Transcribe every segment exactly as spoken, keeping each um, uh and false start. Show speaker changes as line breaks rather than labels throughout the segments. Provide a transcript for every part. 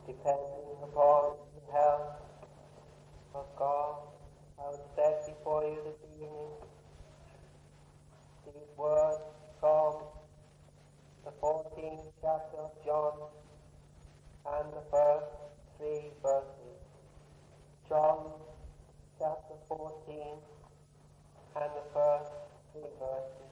depending upon the help of God. I would set before you this evening these words from the fourteenth chapter of John and the first three verses. John chapter fourteen and the first three verses.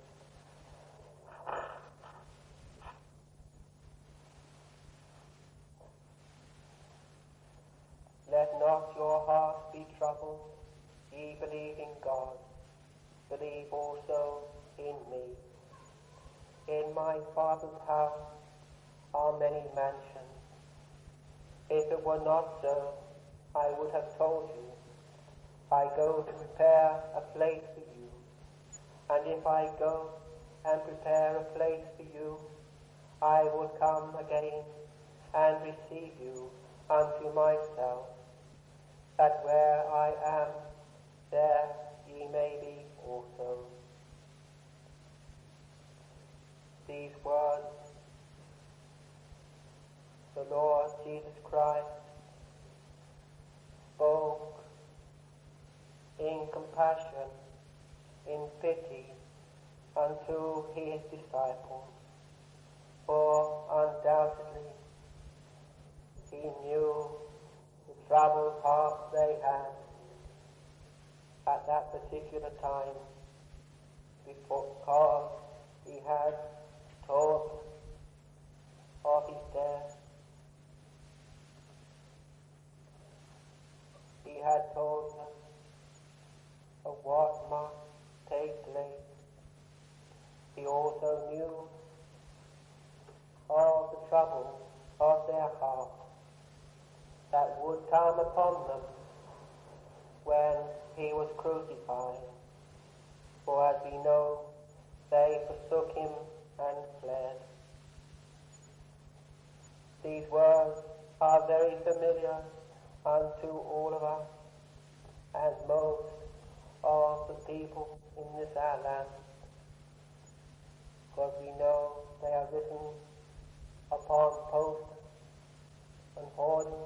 Let not your heart be troubled. Ye believe in God, believe also in me. In my Father's house are many mansions. If it were not so, I would have told you. I go to prepare a place for you. And if I go and prepare a place for you, I will come again and receive you unto myself, that where I am, there ye may be also. These words, the Lord Jesus Christ spoke in compassion, in pity unto his disciples, for undoubtedly he knew the troubled hearts they had at that particular time, because he had told of his death. He had told them of what must take place. He also knew of the trouble of their heart that would come upon them when he was crucified. For as we know, they forsook him and fled. These words are very familiar unto all of us and most of the people in this our land, because we know they are written upon posters and hoardings.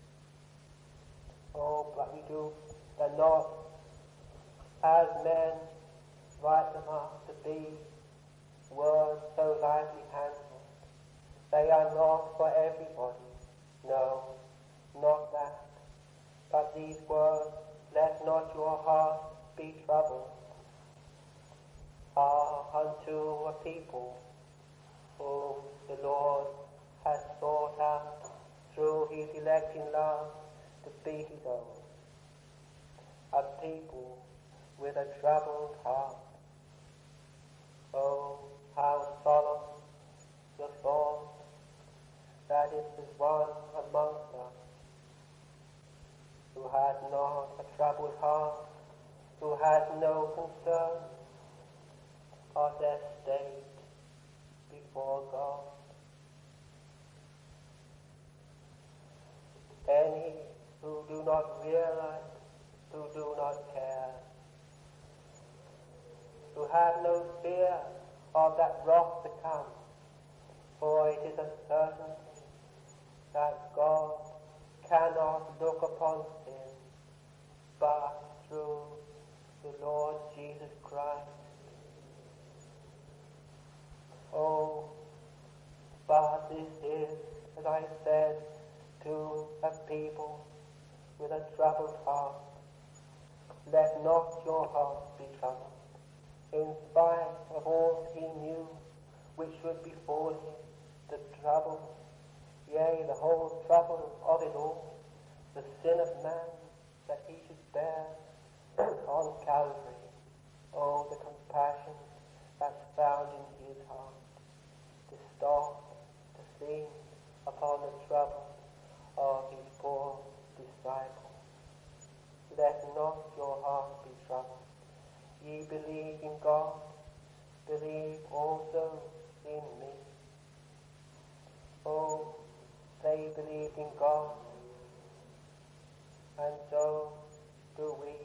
Oh, but we do, they're not as men write them up to be words so lightly handled. They are not for everybody. No, not that. But these words, let not your heart be troubled, are unto a people whom the Lord has sought out through his electing love to be his own. A people with a troubled heart. Oh, how solemn the thought that it is one amongst us who has not a troubled heart, who has no concern of their state before God. Any who do not realize, who do not care, who have no fear of that wrath to come, for it is a certainty that God cannot look upon sin but through the Lord Jesus Christ. Oh, but this is, as I said, to a people with a troubled heart. Let not your heart be troubled. In spite of all he knew which should befall him, the trouble, yea, the whole trouble of it all, the sin of man that he should bear on Calvary. Oh, the compassion that's found in his heart, to stop, to think upon the trouble of his poor disciple. Let not your heart be troubled. Ye believe in God, believe also in me. Oh, they believed in God, and so do we.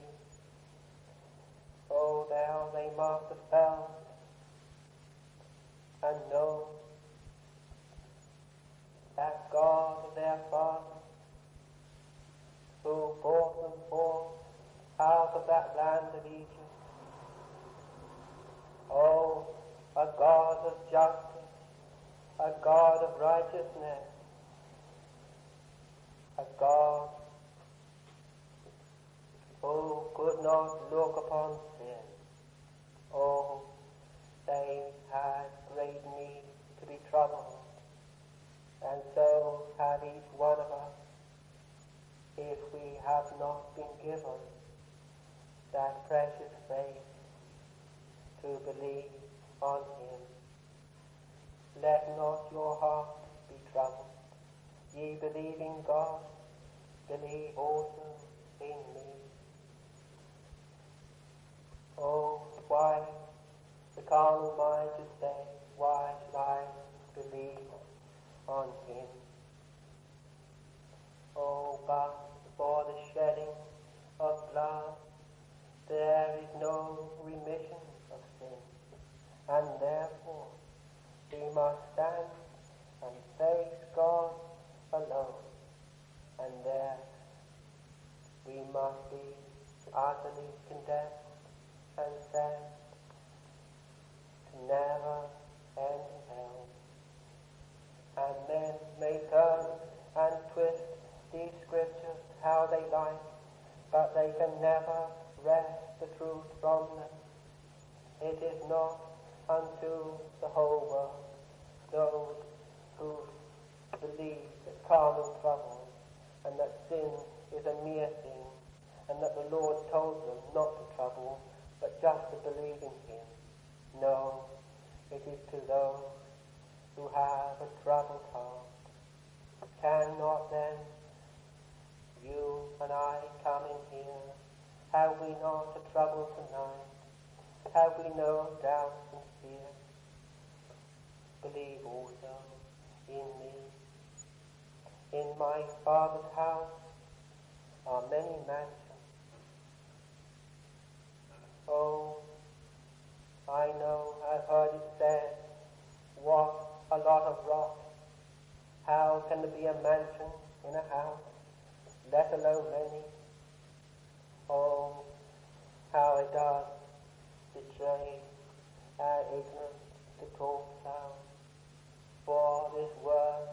Oh, there they must have felt and known that God, their Father, righteousness, a God who could not look upon sin. Oh, they had great need to be troubled, and so had each one of us, if we have not been given that precious faith to believe on him. Let not your heart be troubled. Ye believe in God, believe also in me. Oh, why the carnal mind to say, why should I believe on him? Oh, but for the shedding of blood, there is no remission of sin, and therefore we must stand and face God alone, and there we must be utterly condemned and sent to never end hell. And men may turn and twist these scriptures how they like, but they can never wrest the truth from them. It is not unto the whole world, those who believe that carnal trouble and that sin is a mere thing, and that the Lord told them not to trouble, but just to believe in him. No, it is to those who have a troubled heart. Cannot then you and I come in here? Have we not a trouble tonight? Have we no doubt and fear? Believe also in me. In my Father's house are many mansions. Oh, I know, I've heard it said, what a lot of rot. How can there be a mansion in a house, let alone many? Oh, how it does betray our ignorance to talk so. For this word,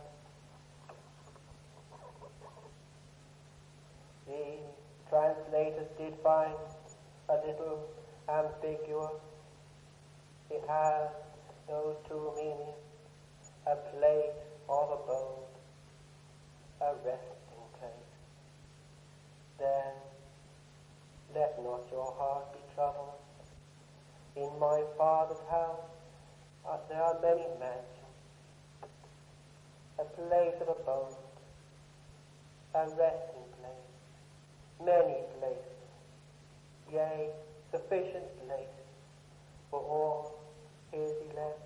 the translators did find a little ambiguous. It has those two meanings: a place of abode, a resting place. Then let not your heart be troubled. In my Father's house uh, there are many mansions, a place of abode, a resting place, many places, yea, sufficient place for all his elect.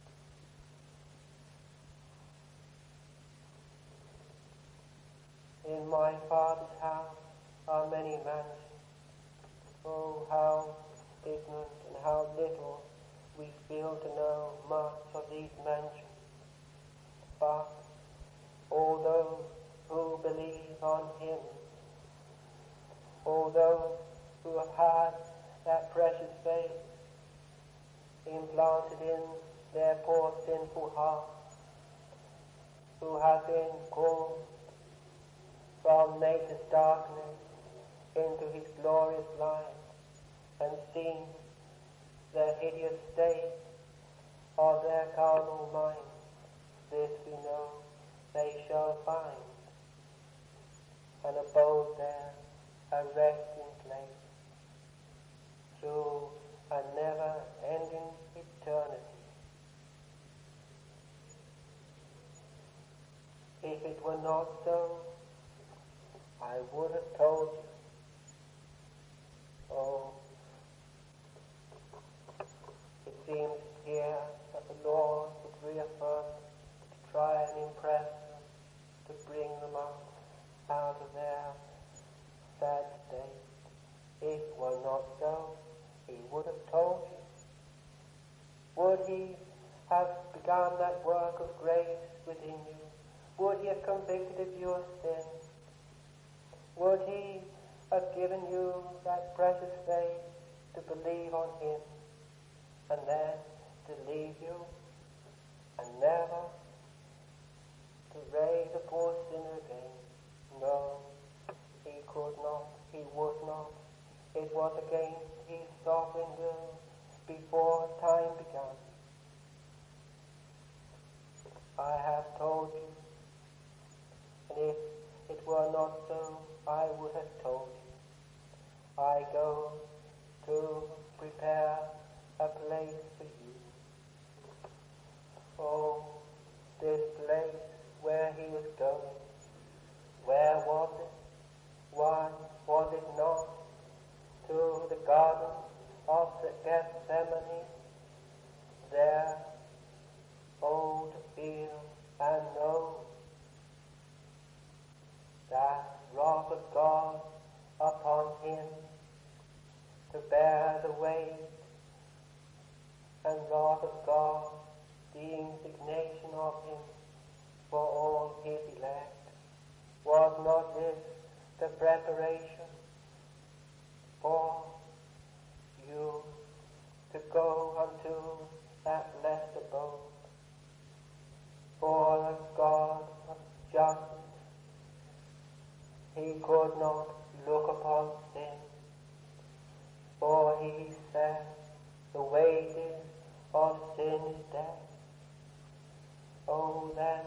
In my Father's house are many mansions. Oh, how ignorant and how little we feel to know much of these mansions. But all those who believe on him, all those who have had that precious faith implanted in their poor sinful hearts, who have been called from nature's darkness into his glorious light, and seen the hideous state of their carnal mind, this we know they shall find an abode there, a resting place, through a never-ending eternity. If it were not so, I would have told you. Oh, it seems here that the Lord would reaffirm to try and impress them, to bring them up out of their sad state. If it were not so, he would have told you. Would he have begun that work of grace within you? Would he have convicted of your sin? Would he have given you that precious faith to believe on him, and then to leave you and never to it was against his sovereign will before time began. I have told you, and if it were not so, I would have told you. I go to prepare a place for you. Oh, this place where he was going, where was it? Why was it not to the garden of Gethsemane? There, oh, to feel and know that wrath of God upon him, to bear the weight and wrath of God, the indignation of him for all his elect. Was not this the preparation for you to go unto that blessed abode? For the God of justice, he could not look upon sin, for he said, the wages of sin is death. Oh, then,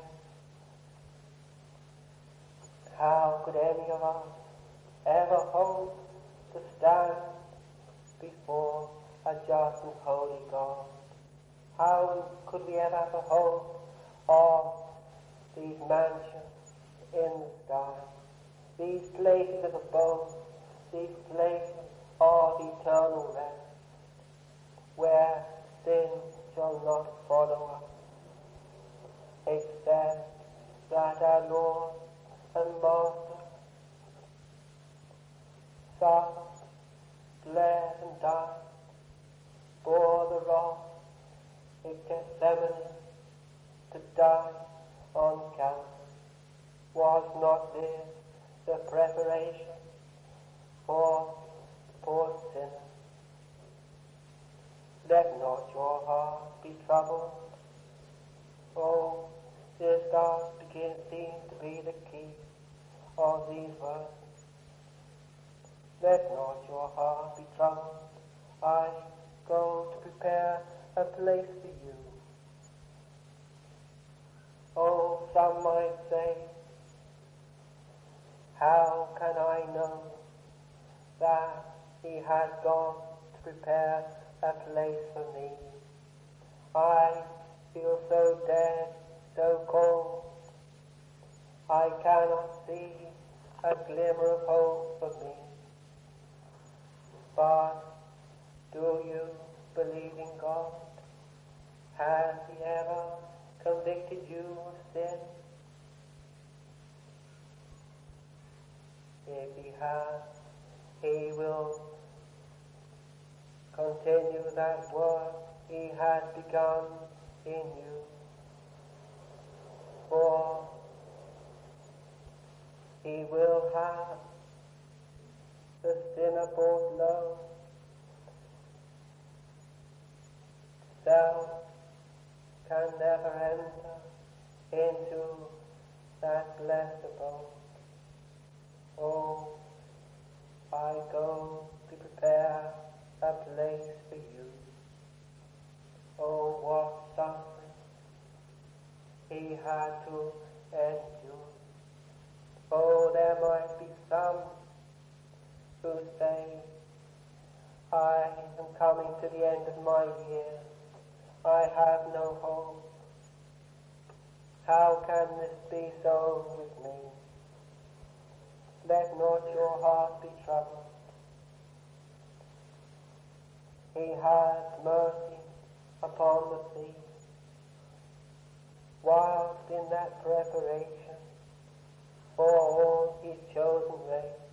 how could any of us ever hope to stand before a just and holy God? How could we ever have a hope of these mansions in the sky, these places of abode, these places of eternal rest, where sin shall not follow us, except that our Lord and Master suffered, bled and died, bore the wrath in Gethsemane, to die on Calvary? Was not this the preparation for poor sinners? Let not your heart be troubled. Oh, this does begin seem to be the key of these words. Let not your heart be troubled. I go to prepare a place for you. Oh, some might say, how can I know that he has gone to prepare a place for me? I feel so dead, so cold. I cannot see a glimmer of hope for me. But do you believe in God? Has he ever convicted you of sin? If he has, he will continue that work he has begun in you. For he will have the sinner brought low. Self can never enter into that blessed abode. Oh, I go to prepare a place for you. Oh, what suffering he had to endure. Oh, there might be some who say, I am coming to the end of my years. I have no hope. How can this be so with me? Let not your heart be troubled. He has mercy upon the thief. Whilst in that preparation for all his chosen race,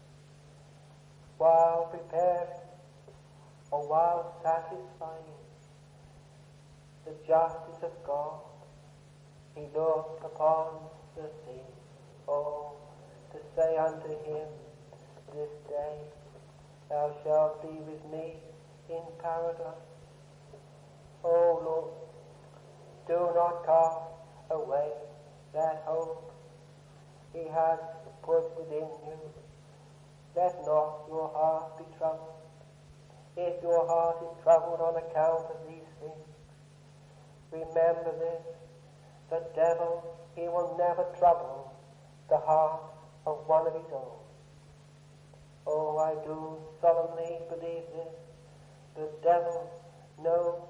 while preparing or while satisfying the justice of God, he looked upon the thief. Oh, to say unto him, this day thou shalt be with me in paradise. Oh Lord, do not cast away that hope he has put within you. let not your heart be troubled. If your heart is troubled on account of these things, remember this, the devil, he will never trouble the heart of one of his own. Oh, I do solemnly believe this. The devil knows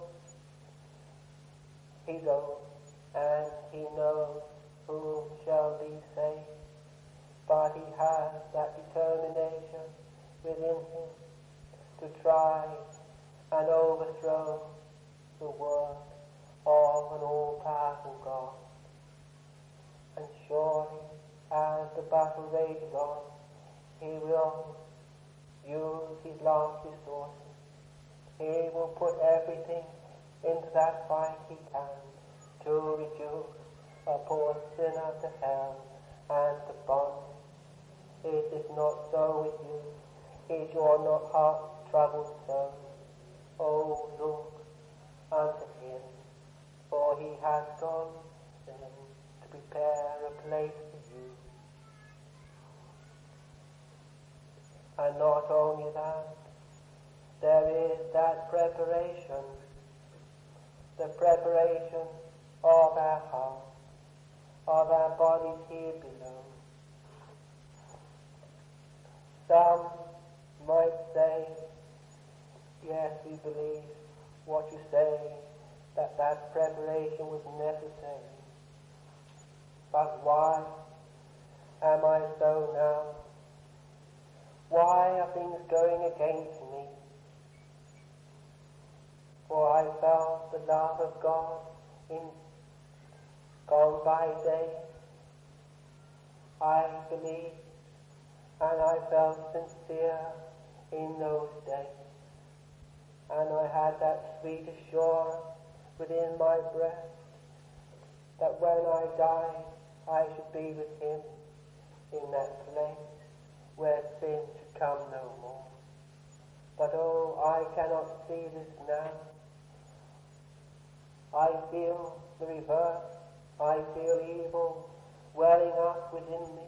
his own, and he knows whom shall be saved. But he has that determination within him to try and overthrow the work of an all-powerful God. And surely, as the battle rages on, he will use his last resources. He will put everything into that fight he can to reduce a poor sinner to hell and to bondage. It is not so with you. Is your not heart troubled so? Oh, look unto him, for he has gone then to prepare a place for you. And not only that, there is that preparation, the preparation of our heart, of our bodies here below. Some might say, yes, we believe what you say, that that preparation was necessary. But why am I so now? Why are things going against me? For I felt the love of God in gone by days. I believe, and I felt sincere in those days. And I had that sweet assurance within my breast that when I died, I should be with him in that place where sin should come no more. But oh, I cannot see this now. I feel the reverse. I feel evil welling up within me.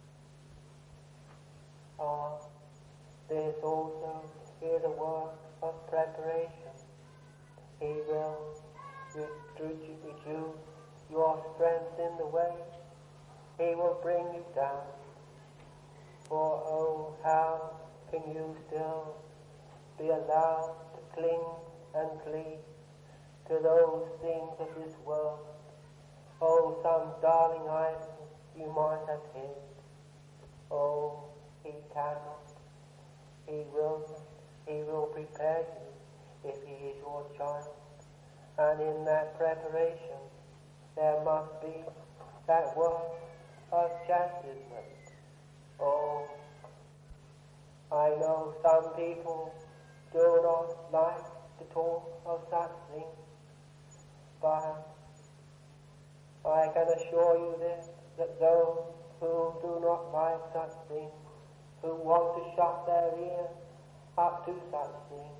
Ah, this also is a work of preparation. He will reduce your strength in the way. He will bring you down. For oh, how can you still be allowed to cling and cleave to those things of this world? Oh, some darling idol you might have hid. Oh, he cannot. He will not. He will prepare you if he is your child. And in that preparation, there must be that word of chastisement. Oh, I know some people do not like to talk of such things, but I can assure you this, that those who do not like such things, who want to shut their ears up to such things,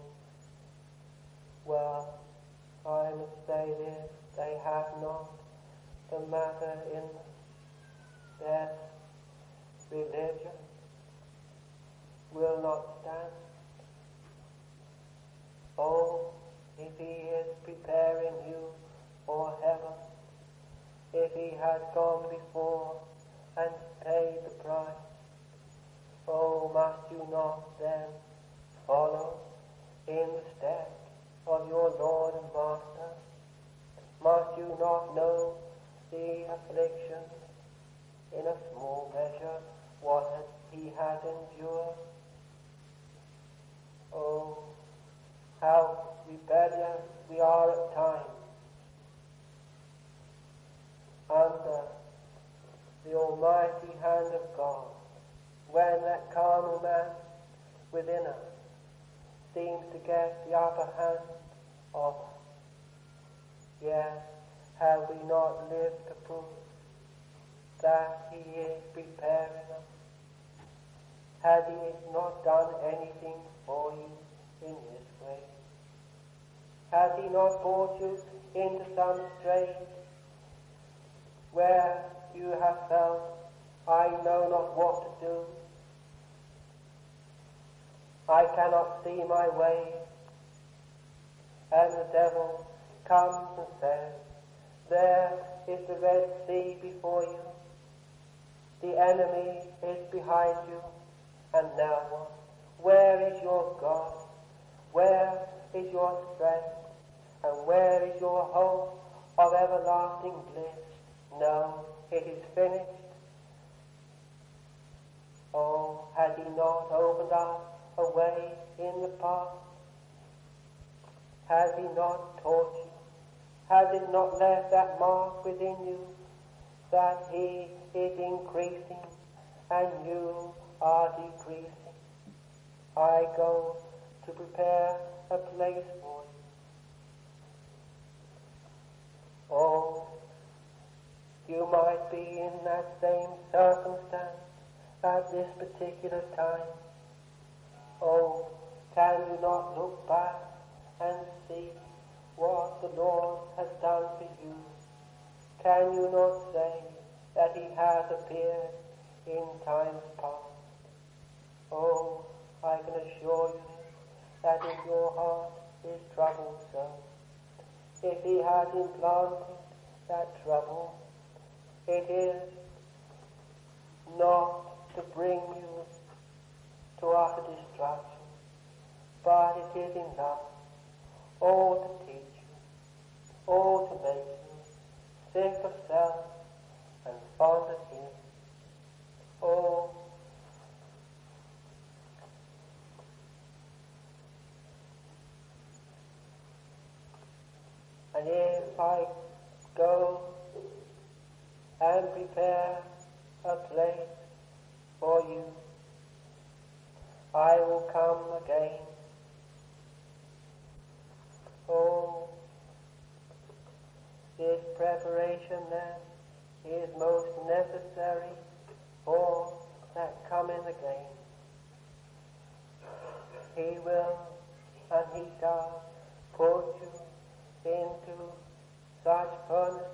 well, I must say this, they have not the matter in their religion will not stand. Oh, if he is preparing you for heaven, if he has gone before and paid the price, oh, must you not then follow in the steps of your Lord and Master? Must you not know the affliction in a small measure what he has endured? Oh, how rebellious we are at times under the almighty hand of God, when that carnal man within us seems to get the upper hand of us. Yes, have we not lived to prove that he is preparing us? Has he not done anything for you in this way? Has he not brought you into some strait where you have felt, I know not what to do? I cannot see my way. And the devil comes and says, there is the Red Sea before you. The enemy is behind you. And now what? Where is your God? Where is your strength? And where is your hope of everlasting bliss? No, it is finished. Oh, has he not opened up a way in the past? Has he not taught you? Has it not left that mark within you that he is increasing and you are decreasing? I go to prepare a place for you. Oh, you might be in that same circumstance at this particular time. Oh, can you not look back and see what the Lord has done for you? Can you not say that he has appeared in times past? Oh, I can assure you that if your heart is troubled so, if he has implanted that trouble, it is not to bring you to utter destruction, but it is in love, or to teach you, or to make you sick of self and fond of him. Oh, and if I go and prepare a place for you, I will come again. Oh, this preparation then is most necessary for that coming again. He will, and he does, put you into such furnaces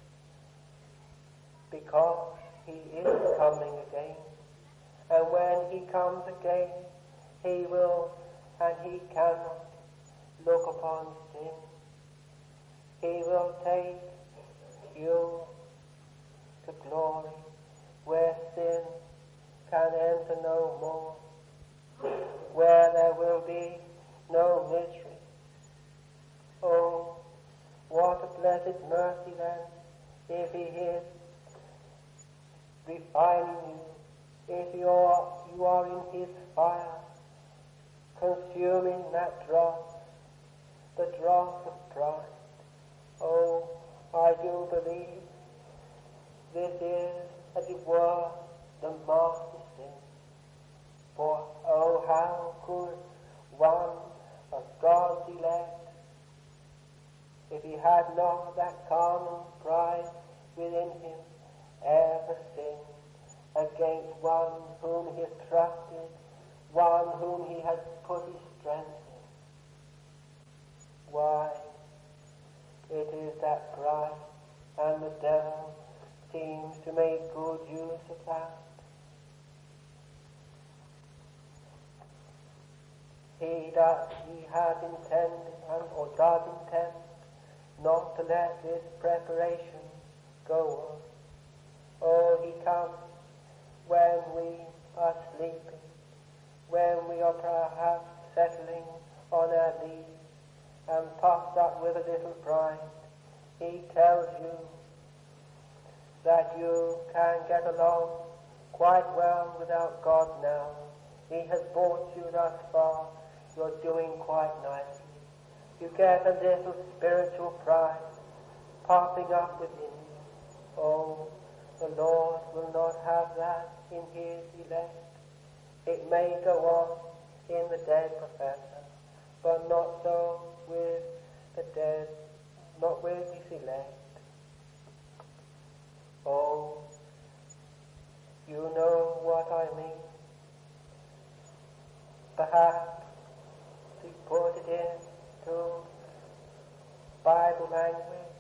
because he is coming again. And when he comes again, he will, and he cannot look upon sin. He will take you to glory where sin can enter no more, where there will be no misery. Oh, what a blessed mercy then, if he is refining you, if you are, you are in his fire, consuming that dross, the dross of pride. Oh, I do believe this is, as it were, the master sin. For, oh, how could one of God's elect, if he had not that carnal pride within him, ever sin against one whom he has trusted, one whom he has put his strength in? Why, it is that pride, and the devil seems to make good use of that. He does, he has intended, and, or does intend, not to let this preparation go on. Oh, he comes when we are sleeping, when we are perhaps settling on our knees and puffed up with a little pride. He tells you that you can get along quite well without God now. He has brought you thus far. You're doing quite nicely. You get a little spiritual pride popping up within you. Oh, the Lord will not have that in his elect. It may go on in the dead professor, but not so with the dead, not with his elect. Oh, you know what I mean. Perhaps to put it into Bible language,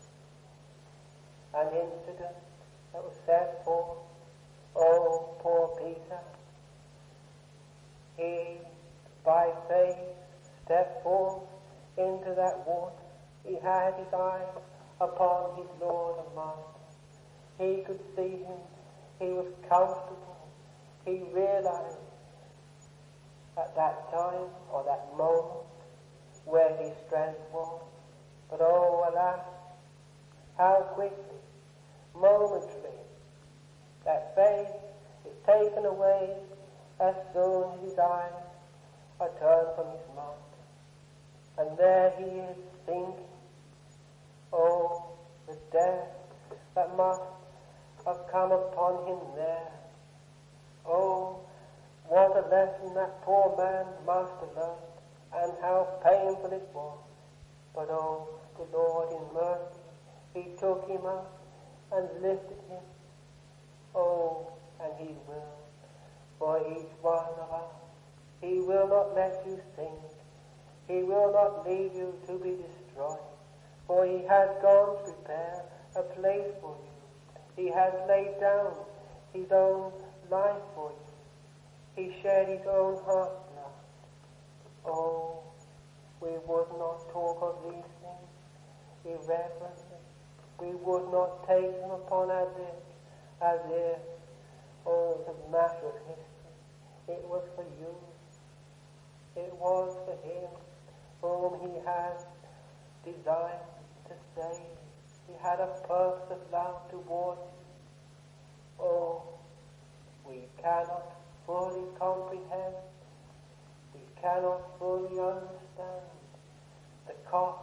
an incident that was set forth. Oh, poor Peter. He by faith stepped forth into that water. He had his eyes upon his Lord and Master. He could see him. He was comfortable. He realized at that time or that moment where his strength was. But oh, alas, how quickly, momentarily, that faith is taken away as soon as his eyes are turned from his Master. And there he is thinking, oh, the death that must have come upon him there. Oh, what a lesson that poor man must have learned, and how painful it was. But oh, the Lord in mercy, he took him up and lifted him. Oh, and he will, for each one of us. He will not let you sink. He will not leave you to be destroyed. For he has gone to prepare a place for you. He has laid down his own life for you. He shed his own heart's blood. Oh, we would not talk of these things irreverently. We would not take them upon our lips as if, oh, it was a matter of history. It was for you. It was for him whom he had designed to save. He had a purpose of love toward you. Oh, we cannot fully comprehend, we cannot fully understand the cost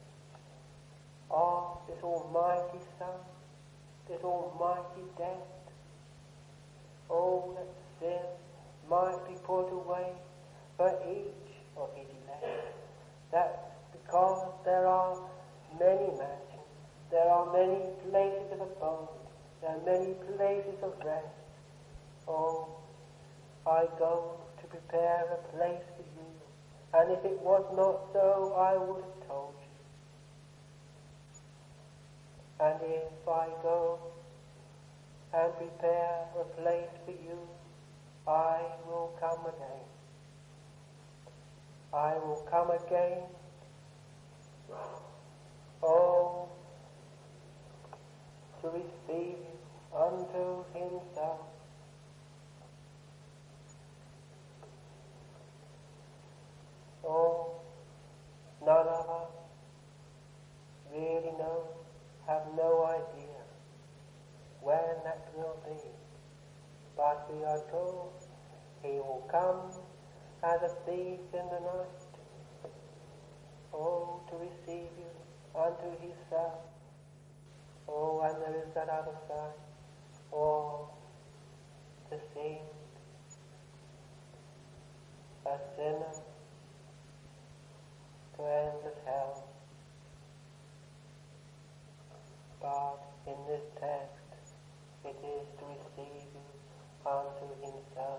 of this almighty Son, this almighty death. Oh, that sin might be put away for each of his elect. That because there are many mansions, there are many places of abode, there are many places of rest. Oh, I go to prepare a place for you, and if it was not so, I would have told you. And if I go and prepare a place for you, I will come again. I will come again. Oh, to receive you unto himself. Oh, none of us really know, have no idea when that will be. But we are told he will come as a thief in the night. Oh, to receive you unto himself. Oh, and there is that other side. Oh, to see a sinner to endless hell. But in this text, it is to receive you unto himself.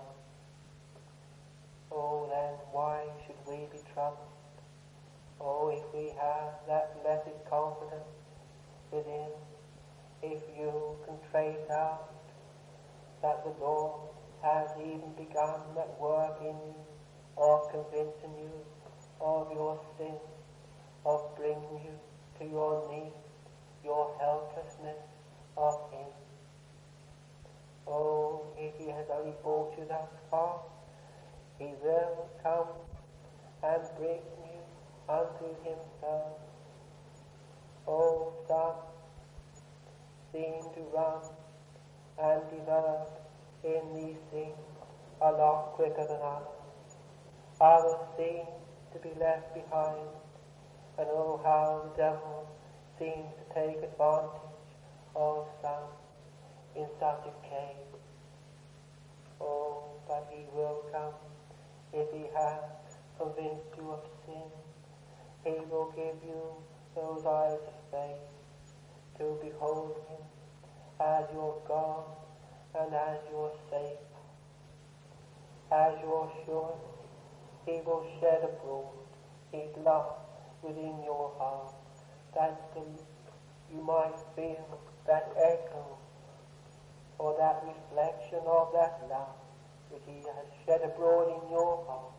Oh, then why should we be troubled? Oh, if we have that blessed confidence within, if you can trace out that the Lord has even begun that work in you, of convincing you of your sin, of bringing you to your need, your helplessness of him. Oh, if he has only brought you thus far, he will come and bring you unto himself. Oh, some seem to run and develop in these things a lot quicker than others. Others seem to be left behind, and oh, how the devil seems to take advantage of some in such a case. Oh, but he will come if he has convinced you of sin. He will give you those eyes of faith to behold him as your God and as your Savior. As your assurance, he will shed abroad his love within your heart, that the, you might feel that echo or that reflection of that love which he has shed abroad in your heart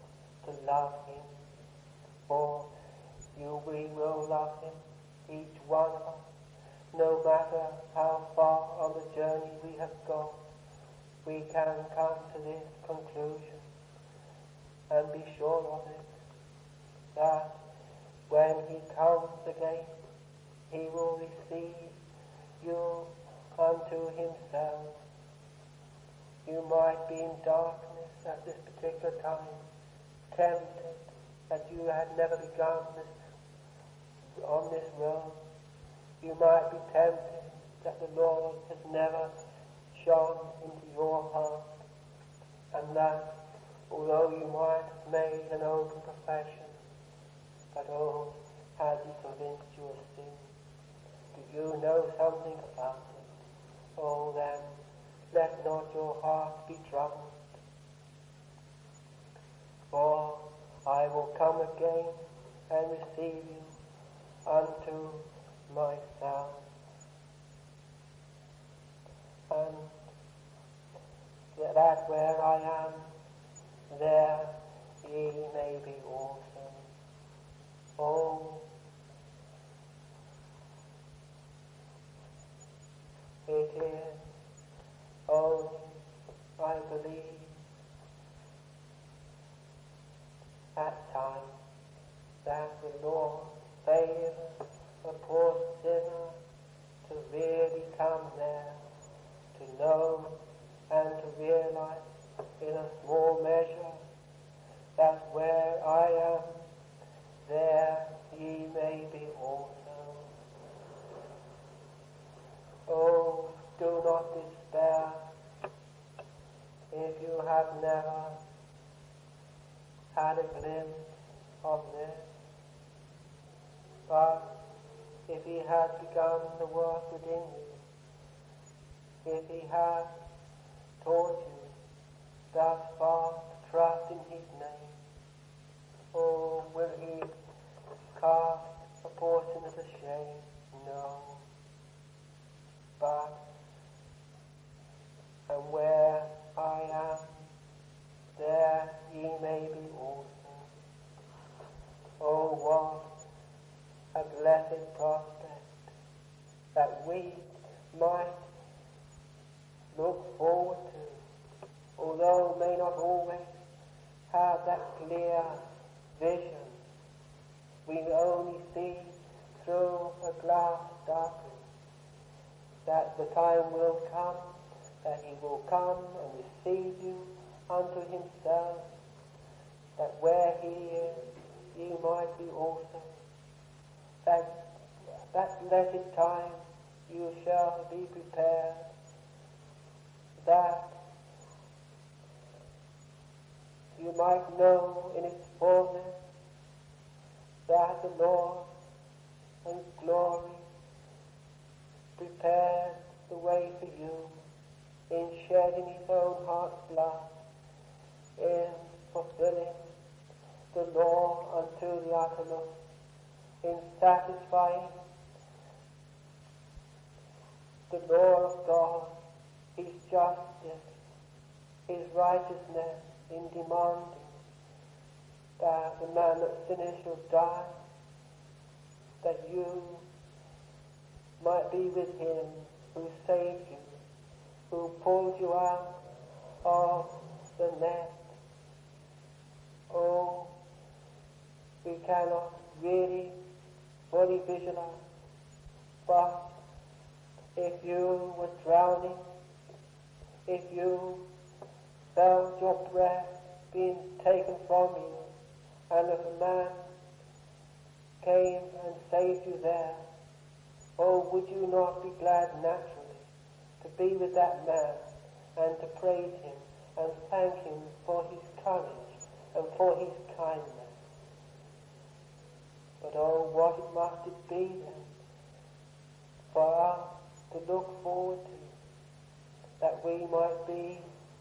to love him. For you, we will love him, each one of us, no matter how far on the journey we have gone. We can come to this conclusion and be sure of it, that when he comes again, he will receive you unto himself. You might be in darkness at this particular time, tempted that you had never begun this, on this road. You might be tempted that the Lord has never shone into your heart, and that although you might have made an open profession, but oh, has he convinced you of sin? Do you know something about it? Oh, then, let not your heart be troubled. For I will come again and receive you unto myself. And that where I am, there ye may be also. Oh, it is only, I believe, at times that the Lord favors a poor sinner to really come there, to know and to realize in a small measure that where I am, there ye may be also. Oh, do not despair if you have never had a glimpse of this. But if he has begun the work within you, if he has taught you thus far to trust in his name, oh, will he cast a portion of the shame? No. But, and where I am, there ye may be also. Oh, what a blessed prospect that we might look forward to, although may not always have that clear vision. We only see through a glass darkly, that the time will come, that he will come and receive you unto himself, that where he is, ye might be also. That that blessed time you shall be prepared, that you might know in its fullness that the Lord in glory prepared the way for you in shedding his own heart's blood, in fulfilling the law unto the uttermost, in satisfying the law of God, his justice, his righteousness, in demanding that the man that sinners shall die, that you might be with him who saved you, who pulled you out of the net. Oh, we cannot really fully visualize, but if you were drowning, if you felt your breath being taken from you, and if a man came and saved you there, oh, would you not be glad naturally to be with that man and to praise him and thank him for his courage and for his kindness? But oh, what it must it be then for us to look forward to, that we might be,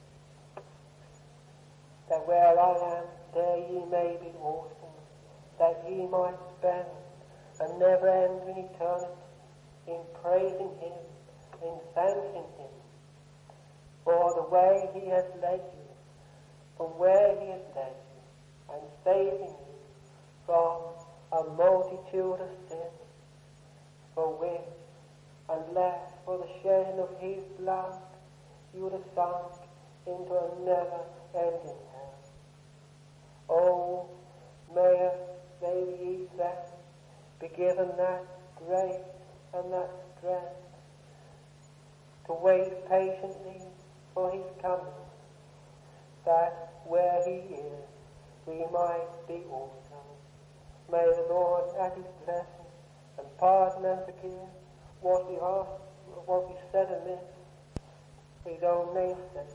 that where I am, there ye may be also, that ye might spend a never-ending eternity in praising him, in thanking him for the way he has led you, from where he has led you, and saving you from a multitude of sins, for which, unless for the shedding of his blood, you would have sunk into a never-ending hell. Oh, may, may ye then be given that grace and that strength to wait patiently for his coming, that where he is, we might be also. May the Lord add his blessing and pardon and forgive what we asked, what we said amiss, for his own name's sake.